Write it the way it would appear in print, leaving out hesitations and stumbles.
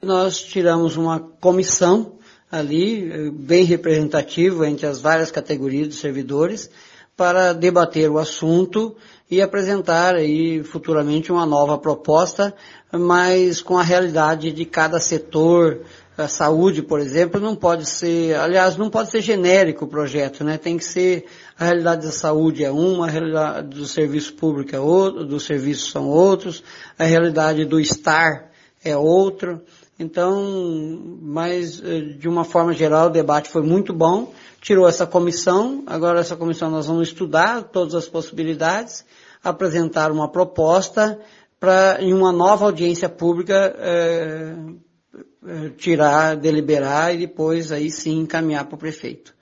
nós tiramos uma comissão ali, bem representativa entre as várias categorias de servidores, para debater o assunto e apresentar aí futuramente uma nova proposta, mas com a realidade de cada setor. A saúde, por exemplo, não pode ser genérico o projeto, né? Tem que ser, a realidade da saúde é uma, a realidade do serviço público é outra, dos serviços são outros, a realidade do estar é outra. Então, mas de uma forma geral o debate foi muito bom, tirou essa comissão, agora essa comissão nós vamos estudar todas as possibilidades, apresentar uma proposta para, em uma nova audiência pública, deliberar e depois aí sim encaminhar para o prefeito.